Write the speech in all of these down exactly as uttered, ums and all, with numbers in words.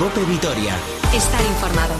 COPE Vitoria. Estar informado.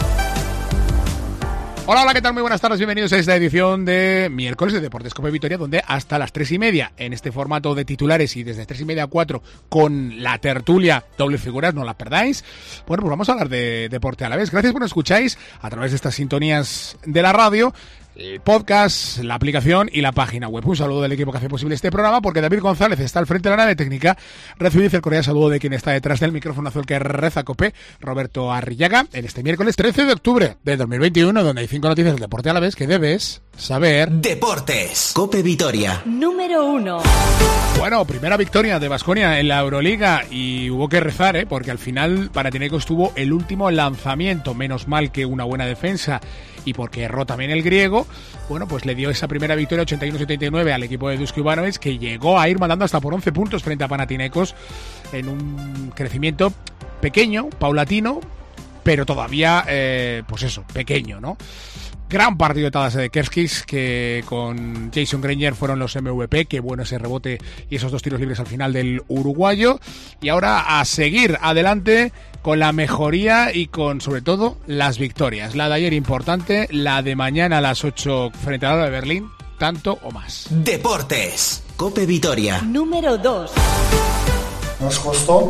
Hola, hola, ¿qué tal? Muy buenas tardes, bienvenidos a esta edición de miércoles de Deportes COPE Vitoria, donde hasta las tres y media, en este formato de titulares y desde tres y media a cuatro, con la tertulia doble figuras, no la perdáis. Bueno, pues vamos a hablar de deporte a la vez. Gracias por nos escucháis a través de estas sintonías de la radio, el podcast, la aplicación y la página web. Un saludo del equipo que hace posible este programa, porque David González está al frente de la nave técnica. Recibid el cordial saludo de quien está detrás del micrófono azul que reza COPE, Roberto Arrillaga, en este miércoles trece de octubre de dos mil veintiuno, donde hay cinco noticias del deporte a la vez que debes saber. Deportes COPE Vitoria. Número uno. Bueno, primera victoria de Baskonia en la Euroliga y hubo que rezar, ¿eh? Porque al final Panathinaikos tuvo el último lanzamiento, menos mal que una buena defensa y porque erró también el griego. Bueno, pues le dio esa primera victoria ochenta y uno a setenta y nueve al equipo de Dusko Ivanovic, que llegó a ir mandando hasta por once puntos frente a Panathinaikos en un crecimiento pequeño, paulatino, pero todavía, eh, pues eso, pequeño, ¿no? Gran partido de Tadas de Kerskis, que con Jason Granger fueron los M V P. Qué bueno ese rebote y esos dos tiros libres al final del uruguayo. Y ahora a seguir adelante con la mejoría y con, sobre todo, las victorias. La de ayer importante, la de mañana a las ocho frente a la de Berlín, tanto o más. Deportes COPE Vitoria. Número dos. Nos costó,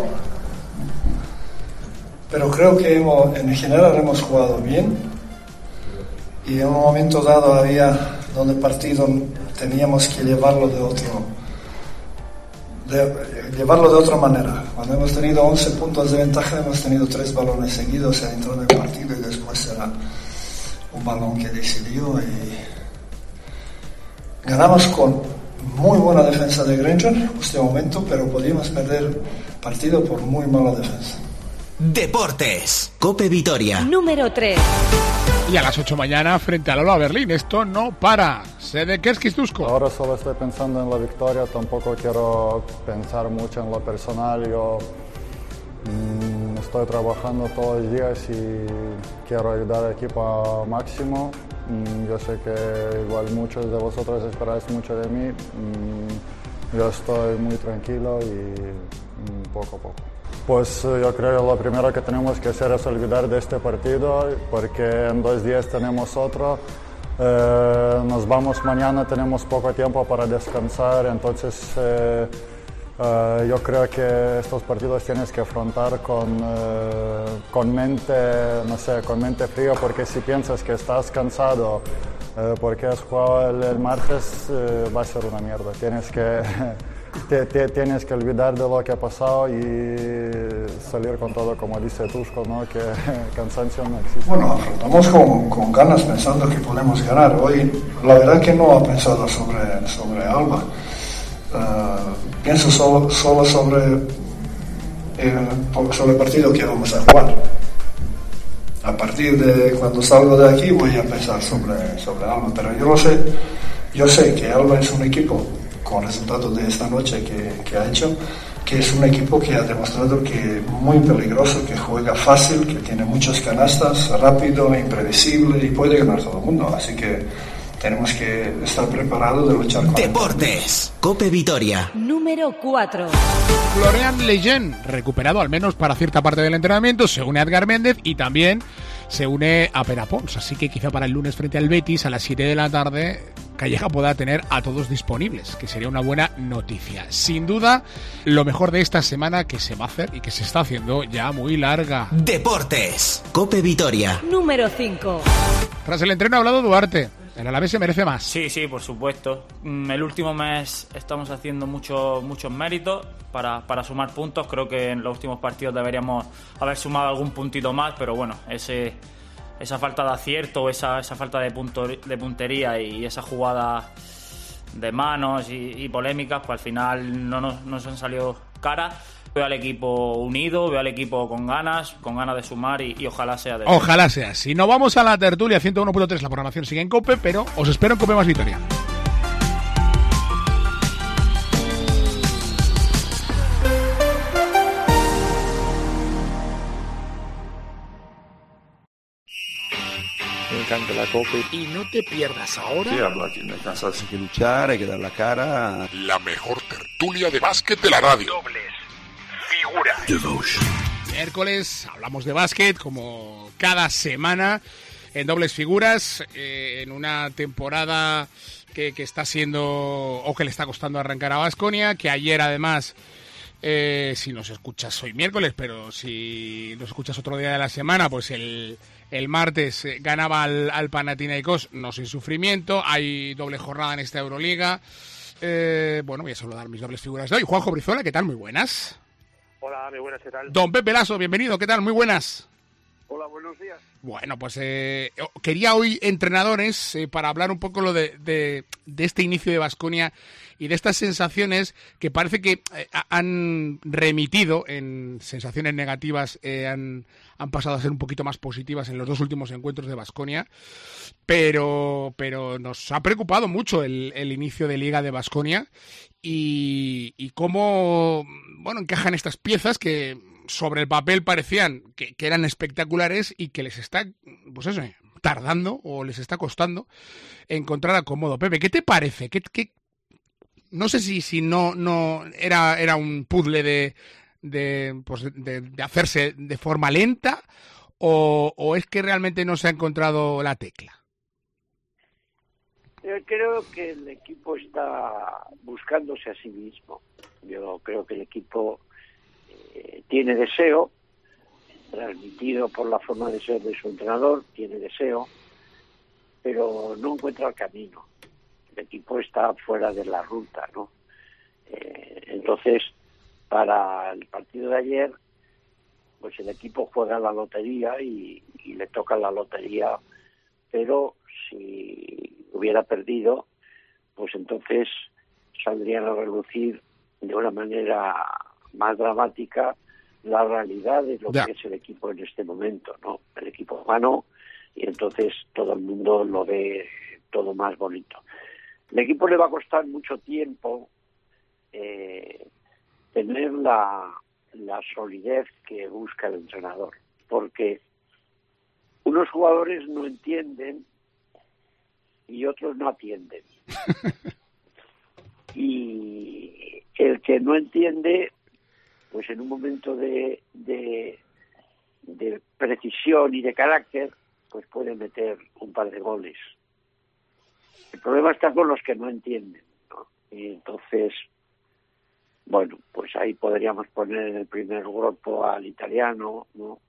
pero creo que hemos, en general hemos jugado bien. Y en un momento dado había donde el partido teníamos que llevarlo de otro de, llevarlo de otra manera. Cuando hemos tenido once puntos de ventaja, hemos tenido tres balones seguidos dentro del partido y después era un balón que decidió y ganamos con muy buena defensa de Granger en este momento, pero podíamos perder el partido por muy mala defensa. Deportes COPE Vitoria. Número tres. Y a las ocho mañana frente al Alba Berlín. Esto no para. Sede Kerskis Dusko. Ahora solo estoy pensando en la victoria, tampoco quiero pensar mucho en lo personal. Yo mmm, estoy trabajando todos los días y quiero ayudar al equipo al máximo. Mm, yo sé que igual muchos de vosotros esperáis mucho de mí. Mm, yo estoy muy tranquilo y mm, poco a poco. Pues yo creo que lo primero que tenemos que hacer es olvidar de este partido, porque en dos días tenemos otro. Eh, nos vamos mañana, tenemos poco tiempo para descansar, entonces eh, eh, yo creo que estos partidos tienes que afrontar con, eh, con mente, no sé, con mente fría, porque si piensas que estás cansado eh, porque has jugado el, el martes, eh, va a ser una mierda. Tienes que Te, te, tienes que olvidar de lo que ha pasado y salir con todo, como dice Dusko, ¿no? Que cansancio no existe. Bueno, afrontamos con, con ganas pensando que podemos ganar. Hoy la verdad que no he pensado sobre, sobre Alba. Uh, pienso solo, solo sobre, el, sobre el partido que vamos a jugar. A partir de cuando salgo de aquí voy a pensar sobre, sobre Alba, pero yo lo sé, yo sé que Alba es un equipo con resultados de esta noche que, que ha hecho, que es un equipo que ha demostrado que es muy peligroso, que juega fácil, que tiene muchas canastas, rápido, imprevisible y puede ganar todo el mundo. Así que tenemos que estar preparados de luchar con Deportes COPE Vitoria. Número cuatro. Florian Lejeune, recuperado al menos para cierta parte del entrenamiento, se une a Edgar Méndez y también se une a Pere Pons. Así que quizá para el lunes frente al Betis a las siete de la tarde Calleja pueda tener a todos disponibles, que sería una buena noticia. Sin duda, lo mejor de esta semana que se va a hacer y que se está haciendo ya muy larga. Deportes COPE Vitoria. Número cinco. Tras el entreno ha hablado Duarte. El Alavés se merece más. Sí, sí, por supuesto. El último mes estamos haciendo muchos muchos méritos para, para sumar puntos. Creo que en los últimos partidos deberíamos haber sumado algún puntito más, pero bueno, ese esa falta de acierto, esa, esa falta de, punto, de puntería y esa jugada de manos y, y polémicas, pues al final no nos, nos han salido caras. Veo al equipo unido, veo al equipo con ganas, con ganas de sumar y, y ojalá sea de verdad. Ojalá sea así. Nos vamos a la tertulia ciento uno punto tres, la programación sigue en COPE, pero os espero en COPE más Vitoria. Me encanta la COPE. Y no te pierdas ahora. Sí, hablo aquí, no hay cansarse, hay que luchar, hay que dar la cara. La mejor tertulia de básquet de la radio. Dobles, figuras. Devotion. miércoles hablamos de básquet como cada semana en dobles figuras, eh, en una temporada que, que está siendo o que le está costando arrancar a Baskonia, que ayer además, eh, si nos escuchas hoy miércoles, pero si nos escuchas otro día de la semana, pues el, el martes ganaba al, al Panathinaikos, no sin sufrimiento. Hay doble jornada en esta Euroliga. Eh, bueno, voy a saludar mis dobles figuras de hoy. Juanjo Brizuela, ¿qué tal? Muy buenas. Hola, muy buenas, ¿qué tal? Don Pepe Lasso, bienvenido, ¿qué tal? Muy buenas. Hola, buenos días. Bueno, pues eh, quería hoy entrenadores eh, para hablar un poco lo de, de, de este inicio de Baskonia y de estas sensaciones que parece que eh, han remitido en sensaciones negativas, eh, han, han pasado a ser un poquito más positivas en los dos últimos encuentros de Baskonia, pero, pero nos ha preocupado mucho el, el inicio de Liga de Baskonia y, y cómo, bueno, encajan estas piezas que sobre el papel parecían que, que eran espectaculares y que les está, pues eso, tardando o les está costando encontrar acomodo. Pepe, ¿qué te parece? ¿Qué, qué... No sé si, si no, no era, era un puzzle de, de, pues de, de hacerse de forma lenta o, o es que realmente no se ha encontrado la tecla. Yo creo que el equipo está buscándose a sí mismo. Yo creo que el equipo eh, tiene deseo, transmitido por la forma de ser de su entrenador, tiene deseo, pero no encuentra el camino. El equipo está fuera de la ruta, ¿no? Eh, entonces, para el partido de ayer, pues el equipo juega la lotería y, y le toca la lotería, pero si hubiera perdido, pues entonces saldrían a relucir de una manera más dramática la realidad de lo ya. que es el equipo en este momento, ¿no? El equipo ganó y entonces todo el mundo lo ve todo más bonito. El equipo le va a costar mucho tiempo eh, tener la, la solidez que busca el entrenador, porque unos jugadores no entienden y otros no atienden. Y el que no entiende, pues en un momento de, de, de precisión y de carácter, pues puede meter un par de goles. El problema está con los que no entienden, ¿no? Y entonces, bueno, pues ahí podríamos poner en el primer grupo al italiano, ¿no?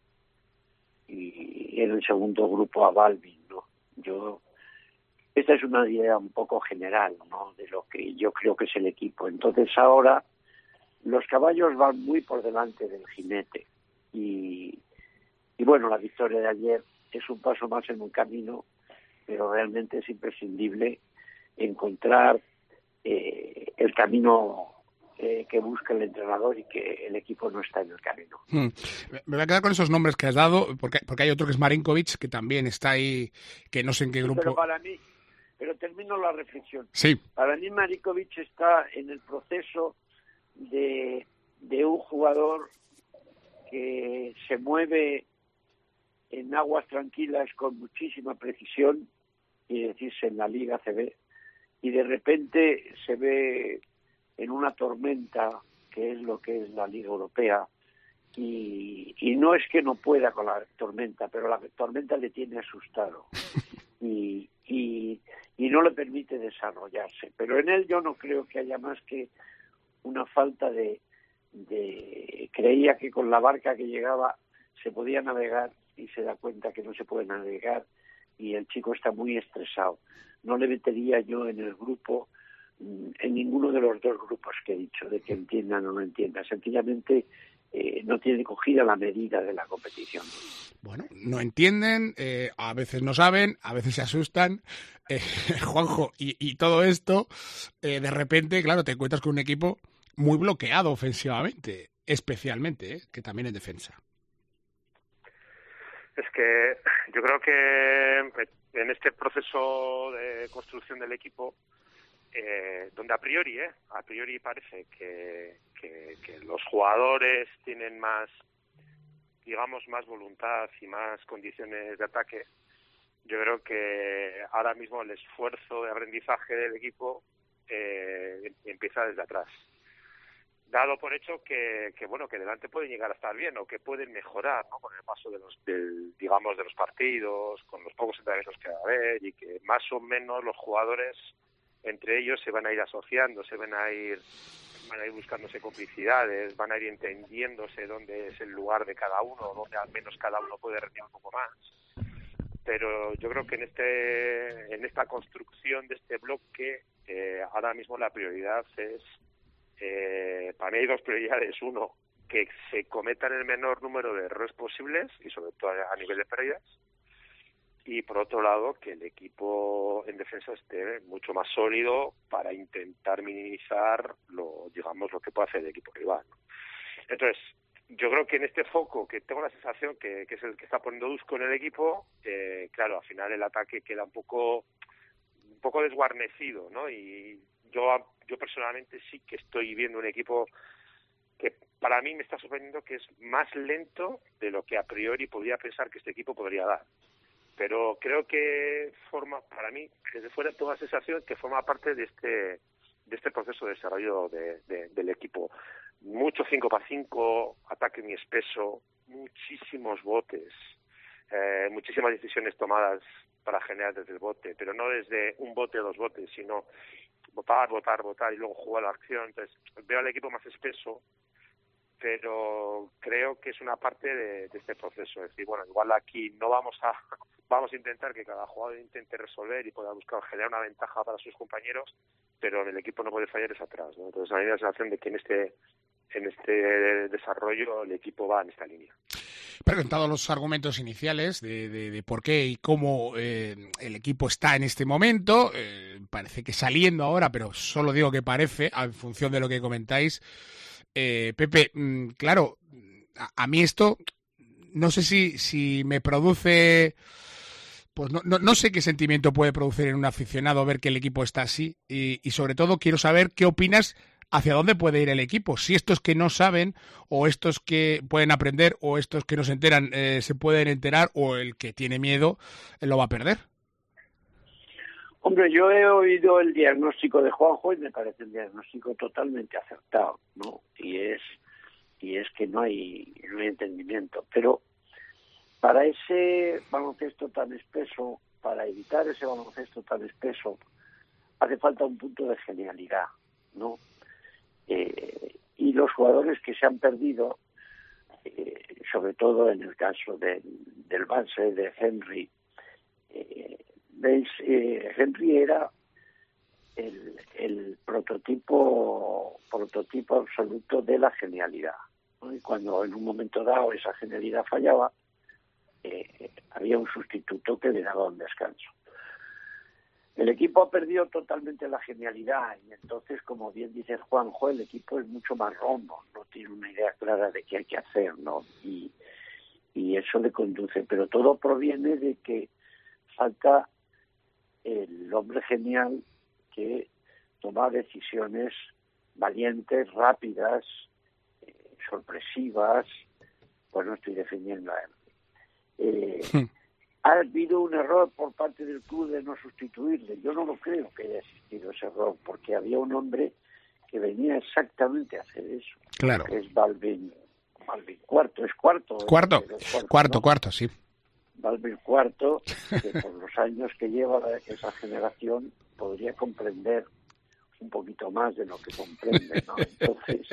Y en el segundo grupo a Balvin, ¿no? Yo, esta es una idea un poco general, ¿no? De lo que yo creo que es el equipo. Entonces ahora los caballos van muy por delante del jinete y, y bueno, la victoria de ayer es un paso más en un camino, pero realmente es imprescindible encontrar eh, el camino eh, que busca el entrenador y que el equipo no está en el camino. Hmm. Me voy a quedar con esos nombres que has dado, porque, porque hay otro que es Marinkovic, que también está ahí, que no sé en qué grupo... Pero para mí, pero termino la reflexión. Sí. Para mí Marinkovic está en el proceso de, de un jugador que se mueve en aguas tranquilas con muchísima precisión, y decirse en la Liga A C B, y de repente se ve en una tormenta que es lo que es la Liga Europea, y, y no es que no pueda con la tormenta, pero la tormenta le tiene asustado y, y, y no le permite desarrollarse. Pero en él yo no creo que haya más que una falta de, de... Creía que con la barca que llegaba se podía navegar y se da cuenta que no se puede navegar y el chico está muy estresado. No le metería yo en el grupo, en ninguno de los dos grupos que he dicho, de que entiendan o no entiendan. Sencillamente eh, no tiene cogida la medida de la competición. Bueno, no entienden, eh, a veces no saben, a veces se asustan. Eh, Juanjo, y, y todo esto, eh, de repente, claro, te encuentras con un equipo muy bloqueado ofensivamente, especialmente, eh, que también en defensa. Es que yo creo que en este proceso de construcción del equipo, eh, donde a priori, eh, a priori parece que, que, que los jugadores tienen más, digamos, más voluntad y más condiciones de ataque, yo creo que ahora mismo el esfuerzo de aprendizaje del equipo eh, empieza desde atrás. dado por hecho que, que bueno que delante pueden llegar a estar bien o que pueden mejorar, ¿no? Con el paso de los del, digamos de los partidos, con los pocos entrenamientos que va a haber, y que más o menos los jugadores entre ellos se van a ir asociando, se van a ir van a ir buscándose complicidades, van a ir entendiéndose dónde es el lugar de cada uno, dónde al menos cada uno puede rendir un poco más. Pero yo creo que en este en esta construcción de este bloque eh, ahora mismo la prioridad es Eh, para mí hay dos prioridades. Uno, que se cometan el menor número de errores posibles y sobre todo a nivel de pérdidas, y por otro lado que el equipo en defensa esté mucho más sólido para intentar minimizar lo digamos lo que puede hacer el equipo rival, ¿no? Entonces yo creo que en este foco, que tengo la sensación que, que es el que está poniendo Dusko en el equipo, eh, claro, al final el ataque queda un poco un poco desguarnecido, ¿no? Y yo yo personalmente sí que estoy viendo un equipo que para mí me está sorprendiendo, que es más lento de lo que a priori podría pensar que este equipo podría dar. Pero creo que forma, para mí, desde fuera tengo la sensación que forma parte de este de este proceso de desarrollo de, de, del equipo. Mucho cinco para cinco, ataque muy espeso, muchísimos botes, eh, muchísimas decisiones tomadas para generar desde el bote, pero no desde un bote o dos botes, sino votar, votar, votar y luego jugar la acción. Entonces veo al equipo más espeso, pero creo que es una parte de, de este proceso. Es decir, bueno, igual aquí no vamos a vamos a intentar que cada jugador intente resolver y pueda buscar generar una ventaja para sus compañeros, pero el equipo no puede fallar es atrás, ¿no? Entonces a mí me da la sensación de que en este en este desarrollo el equipo va en esta línea. Presentado los argumentos iniciales de, de, de por qué y cómo eh, el equipo está en este momento, eh, parece que saliendo ahora, pero solo digo que parece, en función de lo que comentáis. Eh, Pepe, mmm, claro, a, a mí esto, no sé si, si me produce, pues no, no, no sé qué sentimiento puede producir en un aficionado ver que el equipo está así, y, y sobre todo quiero saber qué opinas hacia dónde puede ir el equipo, si estos que no saben, o estos que pueden aprender, o estos que no se enteran eh, se pueden enterar, o el que tiene miedo eh, lo va a perder. Hombre, yo he oído el diagnóstico de Juanjo y me parece un diagnóstico totalmente acertado, ¿no? Y es y es que no hay no hay entendimiento, pero para ese baloncesto tan espeso, para evitar ese baloncesto tan espeso, hace falta un punto de genialidad, ¿no? Eh, y los jugadores que se han perdido, eh, sobre todo en el caso de, del base de Henry, eh, ¿veis? Eh, Henry era el, el prototipo prototipo absoluto de la genialidad, ¿no? Y cuando en un momento dado esa genialidad fallaba, eh, había un sustituto que le daba un descanso. El equipo ha perdido totalmente la genialidad y entonces, como bien dice Juanjo, el equipo es mucho más rombo, no tiene una idea clara de qué hay que hacer, ¿no? Y, y eso le conduce, pero todo proviene de que falta el hombre genial que toma decisiones valientes, rápidas, eh, sorpresivas. Pues no estoy defendiendo a él. Eh, Ha habido un error por parte del club de no sustituirle. Yo no lo creo que haya existido ese error, porque había un hombre que venía exactamente a hacer eso. Claro. Que es Balvin, Balvin Cuarto, es cuarto. Cuarto, es cuarto, cuarto, ¿no? cuarto, sí. Balvin Cuarto, que por los años que lleva esa generación podría comprender un poquito más de lo que comprende, ¿no? Entonces,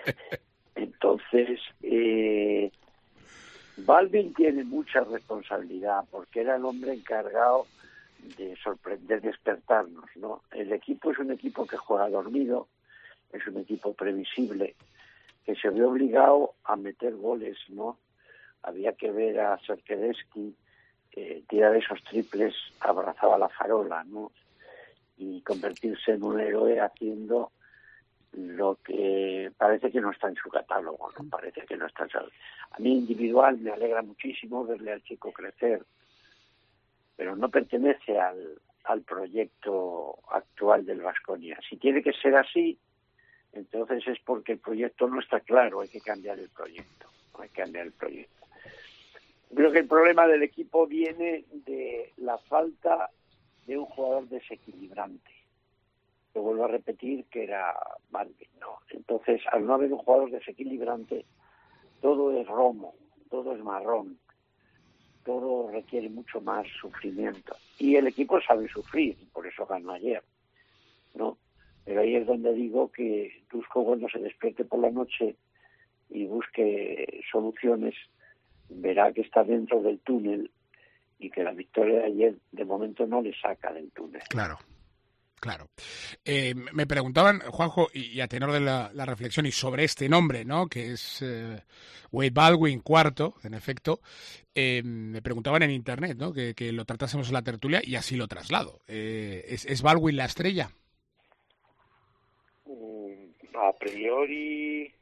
entonces eh, Balvin tiene mucha responsabilidad porque era el hombre encargado de sorprender, despertarnos, ¿no? El equipo es un equipo que juega dormido, es un equipo previsible, que se ve obligado a meter goles, ¿no? Había que ver a Serkedevsky eh, tirar esos triples, abrazaba la farola, ¿no? Y convertirse en un héroe haciendo lo que parece que no está en su catálogo, ¿no? Parece que no está en su... A mí individual me alegra muchísimo verle al chico crecer, pero no pertenece al, al proyecto actual del Baskonia. Si tiene que ser así, entonces es porque el proyecto no está claro, hay que cambiar el proyecto, hay que cambiar el proyecto. Creo que el problema del equipo viene de la falta de un jugador desequilibrante. te vuelvo a repetir que era Balvin, ¿no? Entonces, al no haber un jugador desequilibrante, todo es romo, todo es marrón, todo requiere mucho más sufrimiento. Y el equipo sabe sufrir, por eso ganó ayer, ¿no? Pero ahí es donde digo que Dusko, cuando se despierte por la noche y busque soluciones, verá que está dentro del túnel y que la victoria de ayer de momento no le saca del túnel. Claro. Claro. Eh, me preguntaban, Juanjo, y, y a tenor de la, la reflexión y sobre este nombre, ¿no? Que es eh, Wade Baldwin, cuarto, en efecto, eh, me preguntaban en internet, ¿no? Que, que lo tratásemos en la tertulia y así lo traslado. Eh, ¿es, ¿Es Baldwin la estrella? A priori,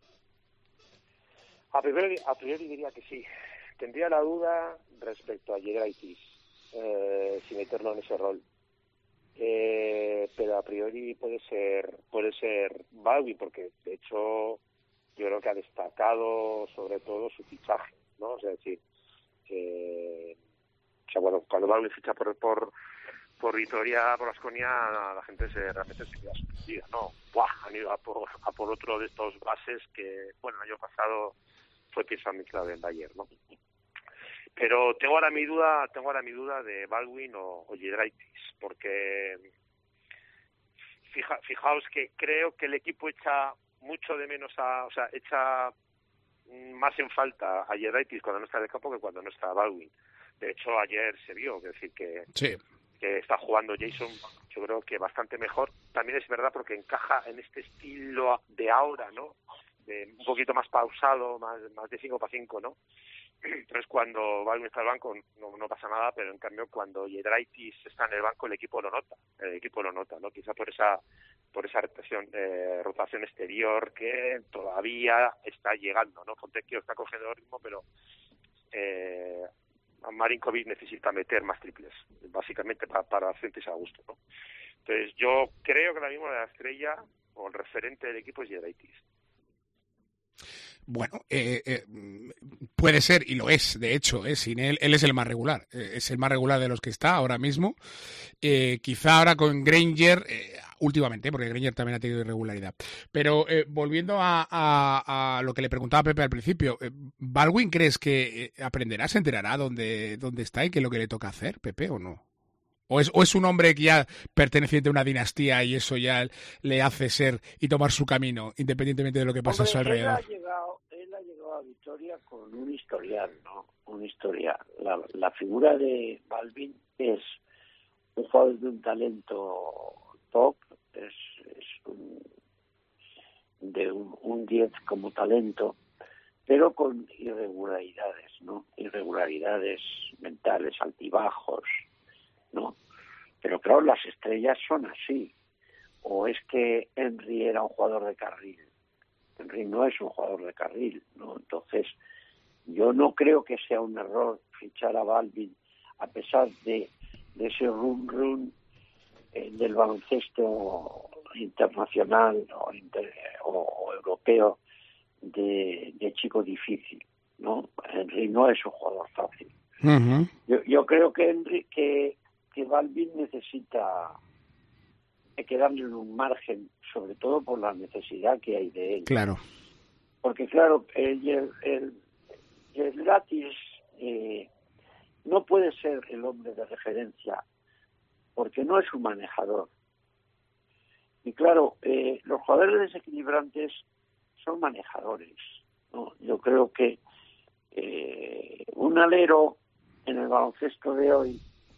a priori, a priori diría que sí. Tendría la duda respecto a Giedraitis, eh, sin meterlo en ese rol. Eh, pero a priori puede ser puede ser Baldwin, porque de hecho yo creo que ha destacado sobre todo su fichaje, ¿no? O sea, es decir, que, o sea, bueno, cuando Baldwin ficha por por por Vitoria, por Baskonia, la gente se realmente se queda sorprendida, ¿no? ¡Buah! Han ido a por, a por otro de estos bases que, bueno, el año pasado fue pieza muy clave en Bayern, ¿no? Pero tengo ahora mi duda, tengo ahora mi duda de Baldwin o, o Giedraitis, porque fija, fijaos que creo que el equipo echa mucho de menos a, o sea, echa más en falta a Giedraitis cuando no está en el campo que cuando no está Baldwin. De hecho, ayer se vio, es decir, que, sí. que está jugando Jason, yo creo que bastante mejor. También es verdad porque encaja en este estilo de ahora, ¿no? De un poquito más pausado, más, más de cinco para cinco, ¿no? Entonces, cuando Baldwin está en el banco no, no pasa nada, pero en cambio cuando Giedraitis está en el banco el equipo lo nota, el equipo lo nota, ¿no? Quizá por esa por esa rotación, eh, rotación exterior que todavía está llegando, ¿no? Fontecchio está cogiendo ritmo, pero eh, Marinkovic necesita meter más triples, básicamente para, para sentirse a gusto, ¿no? Entonces, yo creo que ahora mismo la estrella o el referente del equipo es Giedraitis. Bueno, eh, eh, puede ser, y lo es, de hecho, eh, sin él, él es el más regular, eh, es el más regular de los que está ahora mismo. Eh, quizá ahora con Granger, eh, últimamente, porque Granger también ha tenido irregularidad. Pero eh, volviendo a, a, a lo que le preguntaba Pepe al principio, eh, ¿Baldwin crees que eh, aprenderá, se enterará dónde, dónde está y qué es lo que le toca hacer, Pepe, o no? ¿O es, ¿O es un hombre que ya perteneciente a una dinastía y eso ya le hace ser y tomar su camino, independientemente de lo que pasa Hombre, a su alrededor? Él ha, llegado, él ha llegado a Vitoria con un historial, ¿no? Un historial. La, la figura de Baldwin es un jugador de un talento top, es, es un, de un, un diez como talento, pero con irregularidades, ¿no? Irregularidades mentales, altibajos, ¿no? Pero claro, las estrellas son así. O es que Henry era un jugador de carril. Henry no es un jugador de carril, ¿no? Entonces, yo no creo que sea un error fichar a Baldwin a pesar de, de ese run run eh, del baloncesto internacional o, inter, o, o europeo de, de chico difícil, ¿no? Henry no es un jugador fácil. Uh-huh. Yo, yo creo que Henry que que Baldwin necesita que darle un margen, sobre todo por la necesidad que hay de él. Claro. Porque claro, el, el, el, el gratis eh, no puede ser el hombre de referencia, porque no es un manejador. Y claro, eh, los jugadores desequilibrantes son manejadores, ¿no? Yo creo que eh, un alero en el baloncesto de hoy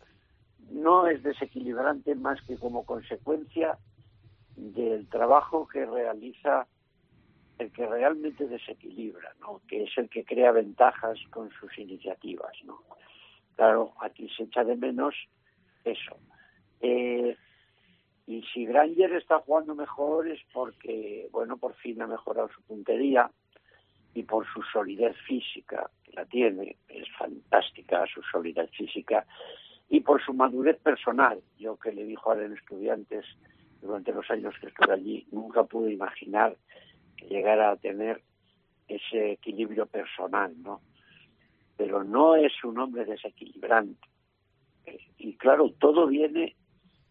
no es desequilibrante más que como consecuencia del trabajo que realiza el que realmente desequilibra, ¿no? Que es el que crea ventajas con sus iniciativas, ¿no? Claro, aquí se echa de menos eso. Eh, y si Granger está jugando mejor es porque, bueno, por fin ha mejorado su puntería y por su solidez física, que la tiene, es fantástica su solidez física, y por su madurez personal. Yo, que le dijo a los estudiantes durante los años que estuve allí, nunca pude imaginar que llegara a tener ese equilibrio personal, ¿no? Pero no es un hombre desequilibrante. Y claro, todo viene de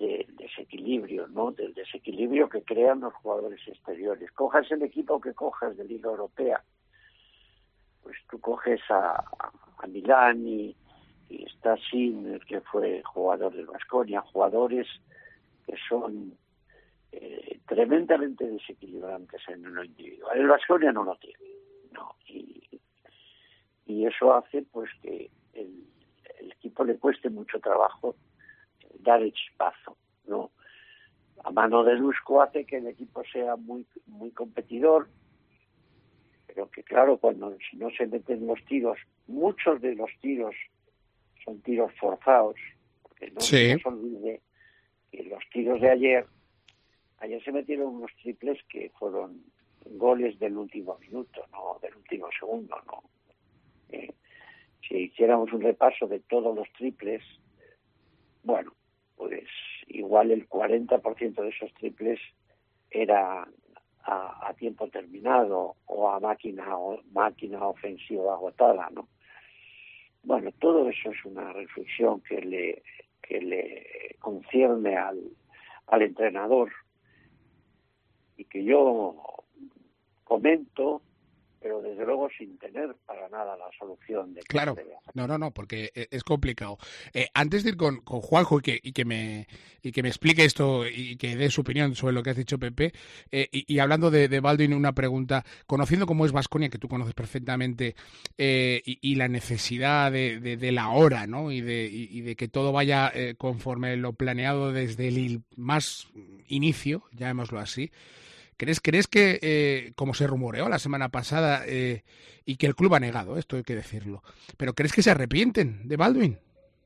del desequilibrio, ¿no? Del desequilibrio que crean los jugadores exteriores. Cojas el equipo que cojas de Liga Europea, pues tú coges a, a Milán y, y está Sinner, que fue jugador del Baskonia, jugadores que son eh, tremendamente desequilibrantes en lo individual. El Baskonia no lo tiene, no, y, y eso hace pues que el, el equipo le cueste mucho trabajo dar el chispazo, ¿no? A mano de Dusko hace que el equipo sea muy muy competidor, pero que claro, cuando no se meten los tiros, muchos de los tiros son tiros forzados, porque no, sí. no se olvide que los tiros de ayer, ayer se metieron unos triples que fueron goles del último minuto, no del último segundo, no. Eh, si hiciéramos un repaso de todos los triples, bueno, pues igual el cuarenta por ciento de esos triples era a, a tiempo terminado o a máquina o máquina ofensiva agotada, ¿no? Bueno, todo eso es una reflexión que le que le concierne al, al entrenador y que yo comento, pero desde luego sin tener para nada la solución de que claro, se debe hacer. no, no, no, porque es complicado. Eh, antes de ir con, con Juanjo y que, y que me y que me explique esto y que dé su opinión sobre lo que has dicho, Pepe, eh, y, y hablando de, de Baldwin, una pregunta, conociendo cómo es Baskonia, que tú conoces perfectamente, eh, y, y la necesidad de, de, de la hora, ¿no? Y de, y, y de que todo vaya eh, conforme lo planeado desde el más inicio, llamémoslo así. ¿Crees, crees que, eh, como se rumoreó la semana pasada, eh, y que el club ha negado, esto hay que decirlo, pero crees que se arrepienten de Baldwin?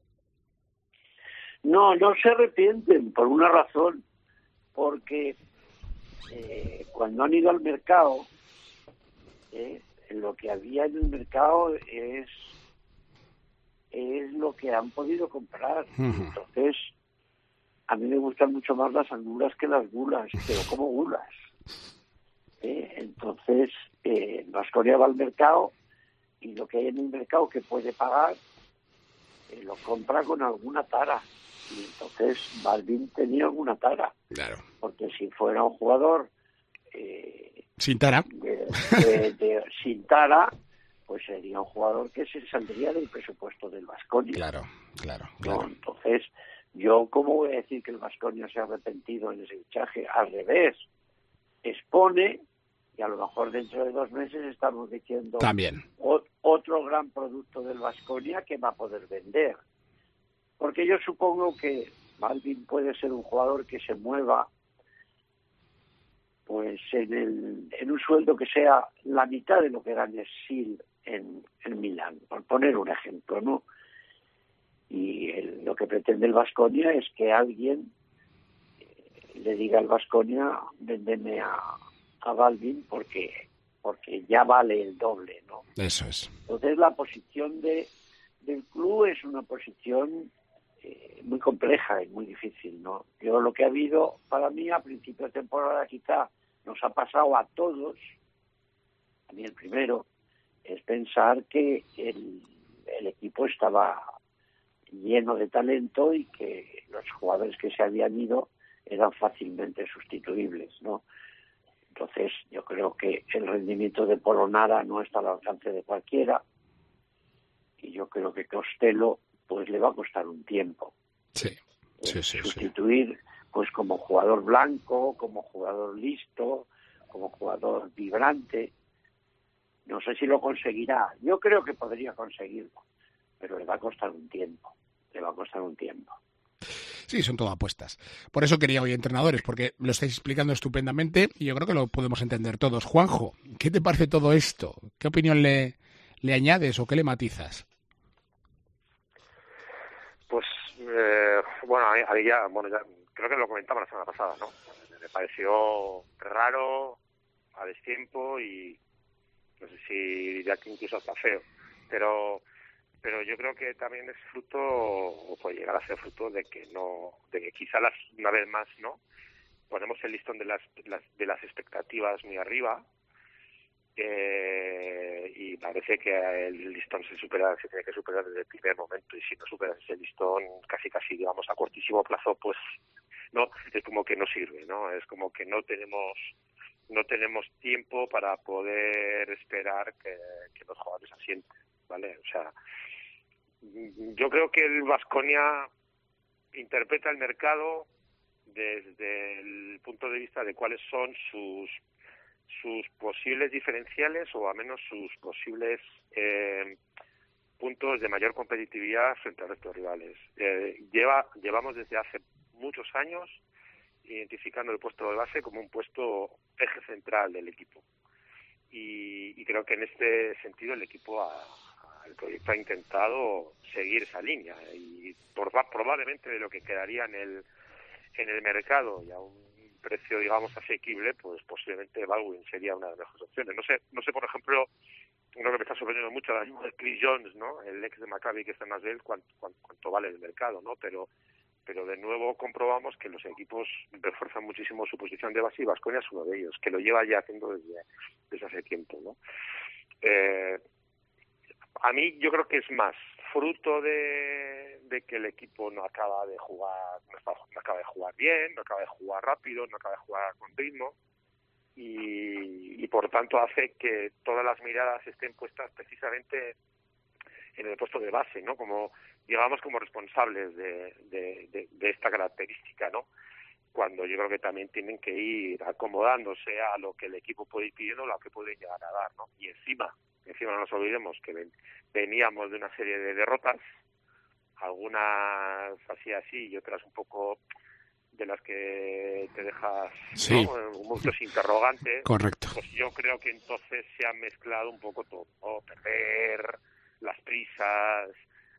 No, no se arrepienten por una razón, porque eh, cuando han ido al mercado, eh, lo que había en el mercado es, es lo que han podido comprar. Uh-huh. Entonces, a mí me gustan mucho más las angulas que las gulas, pero como gulas. Eh, entonces, eh, Baskonia va al mercado y lo que hay en el mercado que puede pagar, eh, lo compra con alguna tara. Y entonces Baldwin tenía alguna tara. Claro. Porque si fuera un jugador eh, sin tara, de, de, de, sin tara, pues sería un jugador que se saldría del presupuesto del Baskonia. Claro, claro, claro. ¿No? Entonces, yo, ¿cómo voy a decir que el Baskonia se ha arrepentido en ese fichaje? Al revés, expone, y a lo mejor dentro de dos meses estamos diciendo también o, otro gran producto del Baskonia que va a poder vender. Porque yo supongo que Baldwin puede ser un jugador que se mueva pues en, el, en un sueldo que sea la mitad de lo que gane Sil en, en Milán, por poner un ejemplo, ¿no? Y el, lo que pretende el Baskonia es que alguien eh, le diga al Baskonia, véndeme a, a Baldwin porque porque ya vale el doble, ¿no? Eso es. Entonces la posición de del club es una posición eh, muy compleja y muy difícil, ¿no? Yo lo que ha habido para mí a principio de temporada quizá nos ha pasado a todos, a mí el primero, es pensar que el, el equipo estaba lleno de talento y que los jugadores que se habían ido eran fácilmente sustituibles, ¿no? Entonces yo creo que el rendimiento de Polonara no está al alcance de cualquiera y yo creo que Costello pues le va a costar un tiempo. Sí, sí, sí, sustituir sí. Pues como jugador blanco, como jugador listo, como jugador vibrante. No sé si lo conseguirá. Yo creo que podría conseguirlo, pero le va a costar un tiempo. Le va a costar un tiempo. Sí, son todo apuestas. Por eso quería hoy entrenadores, porque lo estáis explicando estupendamente y yo creo que lo podemos entender todos. Juanjo, ¿qué te parece todo esto? ¿Qué opinión le, le añades o qué le matizas? Pues, eh, bueno, a mí, a mí ya, bueno, ya creo que lo comentaba la semana pasada, ¿no? Me pareció raro, a destiempo y no sé si ya que incluso hasta feo, pero pero yo creo que también es fruto, o puede llegar a ser fruto de que no, de que quizá las, una vez más, ¿no? Ponemos el listón de las, las de las expectativas muy arriba, eh, y parece que el listón se supera, se tiene que superar desde el primer momento, y si no superas ese listón casi casi digamos a cortísimo plazo, pues no, es como que no sirve, ¿no? Es como que no tenemos no tenemos tiempo para poder esperar que, que los jugadores asienten, ¿vale? O sea, yo creo que el Baskonia interpreta el mercado desde el punto de vista de cuáles son sus sus posibles diferenciales o al menos sus posibles eh, puntos de mayor competitividad frente al resto de rivales. Eh, lleva llevamos desde hace muchos años identificando el puesto de base como un puesto eje central del equipo y, y creo que en este sentido el equipo ha, el proyecto ha intentado seguir esa línea y por, probablemente de lo que quedaría en el en el mercado y a un precio digamos asequible, pues posiblemente Baldwin sería una de las mejores opciones. No sé, no sé por ejemplo, uno que me está sorprendiendo mucho ahora mismo es Chris Jones, ¿no? El ex de Maccabi que está en Nashville, cuánto, cuánto, cuánto vale el mercado, ¿no? Pero pero de nuevo comprobamos que los equipos refuerzan muchísimo su posición de base y Baskonia es uno de ellos, que lo lleva ya haciendo desde, desde hace tiempo, ¿no? Eh, a mí yo creo que es más fruto de, de que el equipo no acaba de jugar, no, está, no acaba de jugar bien, no acaba de jugar rápido, no acaba de jugar con ritmo y, y por tanto hace que todas las miradas estén puestas precisamente en el puesto de base, ¿no? Como digamos como responsables de, de, de, de esta característica, ¿no? Cuando yo creo que también tienen que ir acomodándose a lo que el equipo puede ir pidiendo, a lo que puede llegar a dar, ¿no? Y encima, encima no nos olvidemos que ven, veníamos de una serie de derrotas, algunas así así y otras un poco de las que te dejas, sí, ¿no? Muchos interrogantes. Correcto. Pues yo creo que entonces se ha mezclado un poco todo, ¿no? Perder, las prisas,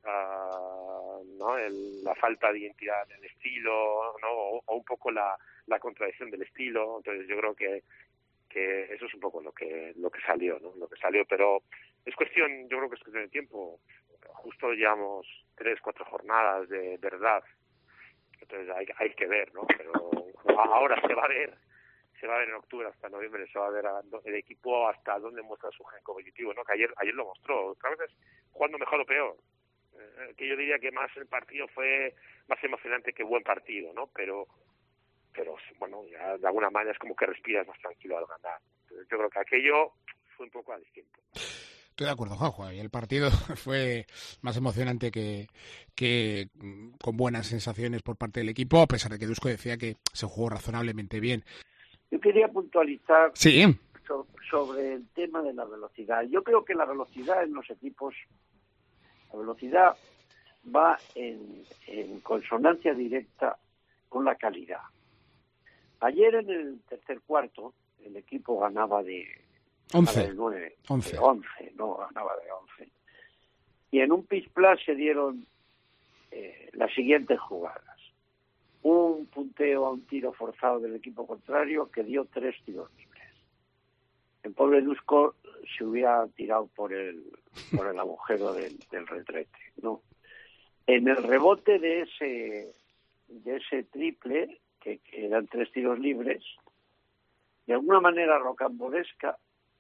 uh, ¿no? El, la falta de identidad del estilo, ¿no? O, o un poco la, la contradicción del estilo. Entonces yo creo que que eso es un poco lo que lo que salió, ¿no? Lo que salió, pero es cuestión, yo creo que es cuestión de tiempo. Justo llevamos tres, cuatro jornadas de verdad. Entonces hay, hay que ver, ¿no? Pero ahora se va a ver, se va a ver en octubre hasta noviembre, se va a ver a, el equipo hasta dónde muestra su gen competitivo, ¿no? Que ayer ayer lo mostró, a veces jugando mejor o peor. Eh, que yo diría que más el partido fue más emocionante que buen partido, ¿no? Pero pero bueno, ya de alguna manera es como que respiras más tranquilo al ganar. Entonces, yo creo que aquello fue un poco a distinto. Estoy de acuerdo, Juanjo. Y el partido fue más emocionante que, que con buenas sensaciones por parte del equipo, a pesar de que Dusko decía que se jugó razonablemente bien. Yo quería puntualizar sí. so, sobre el tema de la velocidad. Yo creo que la velocidad en los equipos, la velocidad va en, en consonancia directa con la calidad. Ayer en el tercer cuarto el equipo ganaba de once, nueve, once. de once, no ganaba de once. Y en un pitch plus se dieron eh, las siguientes jugadas. Un punteo a un tiro forzado del equipo contrario que dio tres tiros libres. El pobre Dusko se hubiera tirado por el por el agujero del, del retrete, ¿no? En el rebote de ese de ese triple, que, que eran tres tiros libres, de alguna manera rocambolesca,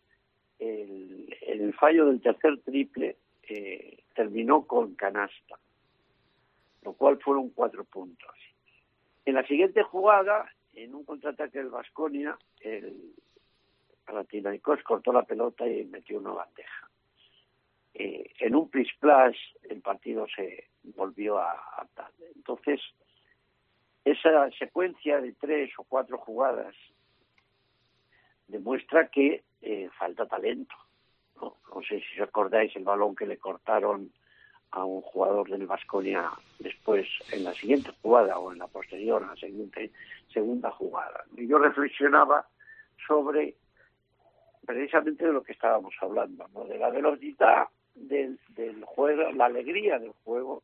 el, el fallo del tercer triple eh, terminó con canasta, lo cual fueron cuatro puntos. En la siguiente jugada, en un contraataque del Baskonia, el Panathinaikos cortó la pelota y metió una bandeja. Eh, en un plis-plas el partido se volvió a, a tal. Entonces, esa secuencia de tres o cuatro jugadas demuestra que eh, falta talento, ¿no? No sé si os acordáis el balón que le cortaron a un jugador del Baskonia después en la siguiente jugada o en la posterior, en la siguiente, segunda jugada. Y yo reflexionaba sobre precisamente de lo que estábamos hablando, ¿no? De la velocidad del, del juego, la alegría del juego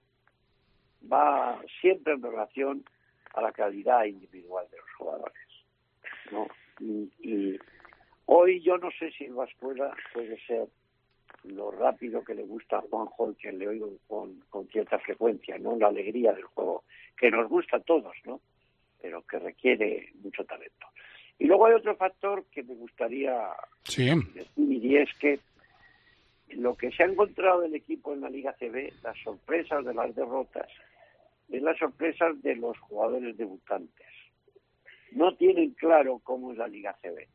va siempre en relación a la calidad individual de los jugadores, ¿no? Y, y hoy yo no sé si el Vascuela puede ser lo rápido que le gusta a Juanjo, que le oigo con, con cierta frecuencia, ¿no? La alegría del juego, que nos gusta a todos, ¿no? Pero que requiere mucho talento. Y luego hay otro factor que me gustaría sí. decir, y es que lo que se ha encontrado el equipo en la Liga C B, las sorpresas de las derrotas, es la sorpresa de los jugadores debutantes. No tienen claro cómo es la Liga A C B.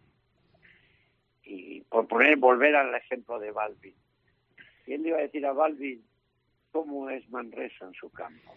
Y por poner, volver al ejemplo de Balvin. ¿Quién le iba a decir a Balvin cómo es Manresa en su campo?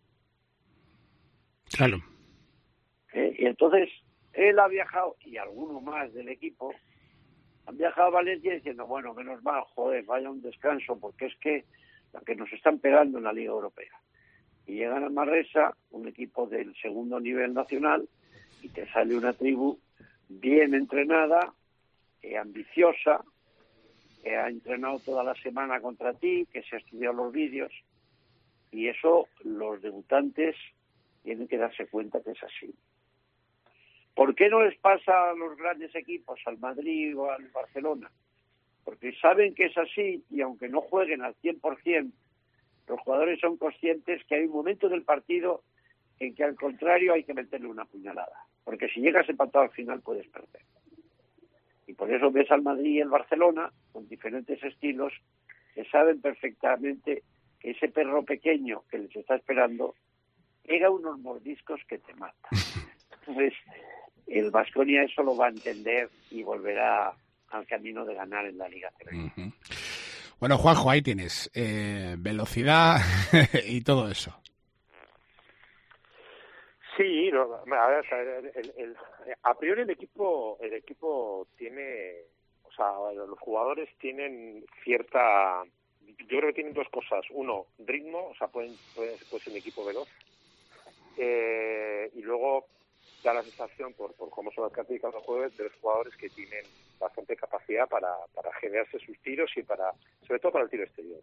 Claro. ¿Eh? Y entonces él ha viajado, y alguno más del equipo, han viajado a Valencia diciendo, bueno, menos mal, joder, vaya un descanso, porque es que la que nos están pegando en la Liga Europea. Y llegan a Manresa, un equipo del segundo nivel nacional, y te sale una tribu bien entrenada, eh, ambiciosa, que ha entrenado toda la semana contra ti, que se ha estudiado los vídeos, y eso los debutantes tienen que darse cuenta que es así. ¿Por qué no les pasa a los grandes equipos, al Madrid o al Barcelona? Porque saben que es así y aunque no jueguen al cien por ciento, los jugadores son conscientes que hay un momento del partido en que al contrario hay que meterle una puñalada. Porque si llegas empatado al final puedes perder. Y por eso ves al Madrid y el Barcelona, con diferentes estilos, que saben perfectamente que ese perro pequeño que les está esperando pega unos mordiscos que te matan. Entonces, el Baskonia eso lo va a entender y volverá al camino de ganar en la Liga. Uh-huh. Bueno, Juanjo, ahí tienes eh, velocidad y todo eso. Sí, no, a, ver, el, el, el, a priori el equipo el equipo tiene, o sea, los jugadores tienen cierta, yo creo que tienen dos cosas. Uno, ritmo, o sea, pueden, pueden, puede ser un equipo veloz. Eh, y luego da la sensación, por, por cómo son las características de los jugadores, de los jugadores que tienen bastante capacidad para, para generarse sus tiros y para, sobre todo para el tiro exterior.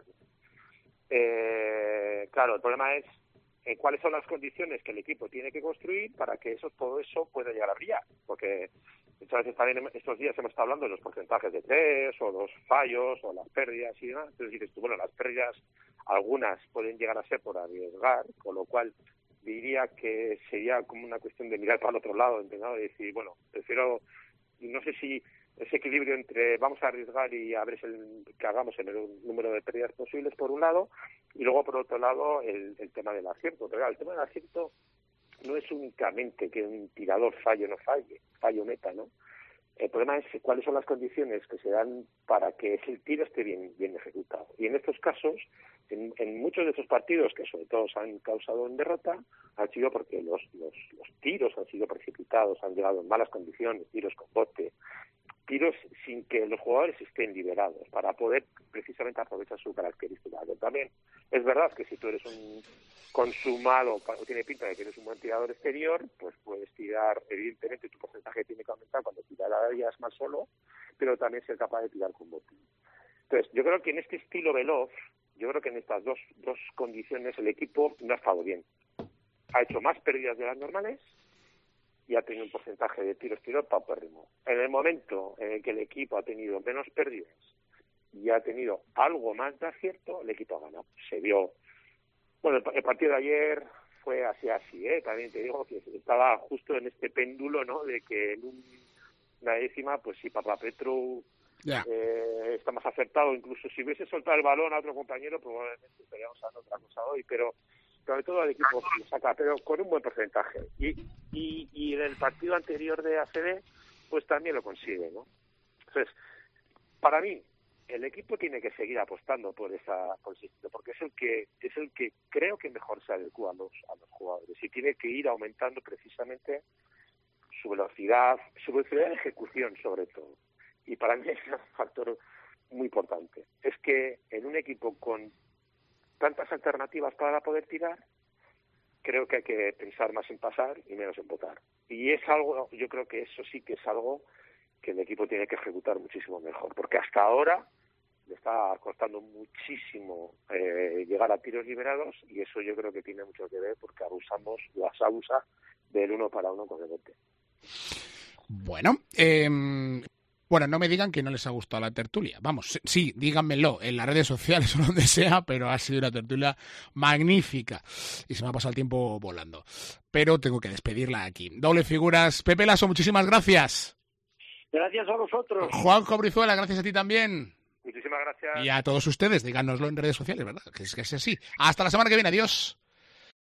Eh, claro, el problema es eh, cuáles son las condiciones que el equipo tiene que construir para que eso, todo eso pueda llegar a brillar, porque muchas veces también estos días hemos estado hablando de los porcentajes de tres o los fallos o las pérdidas y demás. Entonces dices tú, bueno, las pérdidas algunas pueden llegar a ser por arriesgar, con lo cual diría que sería como una cuestión de mirar para el otro lado, ¿entendés? Y decir, bueno, prefiero, no sé si ese equilibrio entre vamos a arriesgar y a ver el, que hagamos el número de pérdidas posibles por un lado, y luego por otro lado el, el tema del acierto. Pero claro, el tema del acierto no es únicamente que un tirador falle o no falle, falle o meta, ¿no? El problema es cuáles son las condiciones que se dan para que ese tiro esté bien, bien ejecutado. Y en estos casos, en, en muchos de esos partidos que sobre todo se han causado en derrota, han sido porque los, los, los tiros han sido precipitados, han llegado en malas condiciones, tiros con bote, tiros sin que los jugadores estén liberados para poder precisamente aprovechar su característica. Pero también es verdad que si tú eres un consumado, o tiene pinta de que eres un buen tirador exterior, pues puedes tirar, evidentemente tu porcentaje tiene que aumentar cuando tirarías más solo, pero también ser capaz de tirar con botín. Entonces, yo creo que en este estilo veloz, yo creo que en estas dos, dos condiciones el equipo no ha estado bien. Ha hecho más pérdidas de las normales y ha tenido un porcentaje de tiro exterior paupérrimo. En el momento en el que el equipo ha tenido menos pérdidas y ha tenido algo más de acierto, el equipo ha ganado. Se vio. Bueno, el, el partido de ayer fue así, así, ¿eh? También te digo que estaba justo en este péndulo, ¿no? De que en un, una décima, pues si Papapetru yeah. eh, está más acertado, incluso si hubiese soltado el balón a otro compañero, probablemente estaríamos hablando otra cosa hoy, pero sobre todo el equipo lo saca, pero con un buen porcentaje. Y, y, y en el partido anterior de A C B, pues también lo consigue, ¿no? Entonces, para mí, el equipo tiene que seguir apostando por esa por ese estilo, porque es el que es el que creo que mejor se adecua a los a los jugadores y tiene que ir aumentando precisamente su velocidad, su velocidad de ejecución sobre todo. Y para mí es un factor muy importante. Es que en un equipo con tantas alternativas para poder tirar, creo que hay que pensar más en pasar y menos en botar. Y es algo, yo creo que eso sí que es algo que el equipo tiene que ejecutar muchísimo mejor, porque hasta ahora le está costando muchísimo eh, llegar a tiros liberados, y eso yo creo que tiene mucho que ver porque abusamos, las abusa del uno para uno con el bote. Bueno, eh, bueno, no me digan que no les ha gustado la tertulia. Vamos, sí, díganmelo en las redes sociales o donde sea, pero ha sido una tertulia magnífica y se me ha pasado el tiempo volando. Pero tengo que despedirla aquí. Doble Figuras, Pepe Lasso, muchísimas gracias. Gracias a vosotros. Juanjo Brizuela, gracias a ti también. Muchísimas gracias. Y a todos ustedes, díganoslo en redes sociales, ¿verdad? Que es que es así. Hasta la semana que viene, adiós.